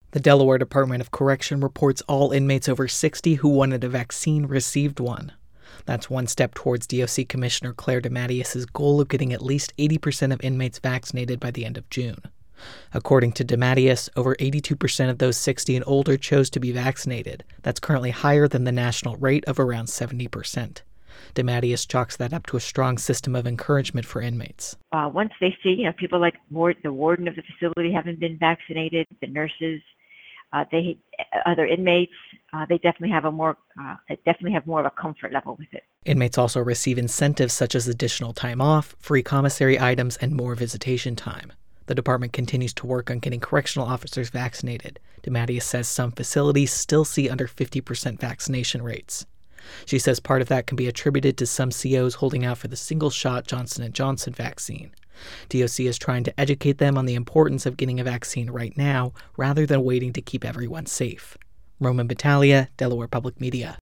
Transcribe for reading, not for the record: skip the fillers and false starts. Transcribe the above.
The Delaware Department of Correction reports all inmates over 60 who wanted a vaccine received one. That's one step towards DOC Commissioner Claire DeMatteis's goal of getting at least 80% of inmates vaccinated by the end of June. According to DeMatteis, over 82% of those 60 and older chose to be vaccinated. That's currently higher than the national rate of around 70%. DeMatteis chalks that up to a strong system of encouragement for inmates. Once they see, people like the warden of the facility haven't been vaccinated, the nurses, other inmates, they definitely have more of a comfort level with it. Inmates also receive incentives such as additional time off, free commissary items, and more visitation time. The department continues to work on getting correctional officers vaccinated. DeMatteis says some facilities still see under 50% vaccination rates. She says part of that can be attributed to some COs holding out for the single-shot Johnson & Johnson vaccine. DOC is trying to educate them on the importance of getting a vaccine right now rather than waiting to keep everyone safe. Roman Battaglia, Delaware Public Media.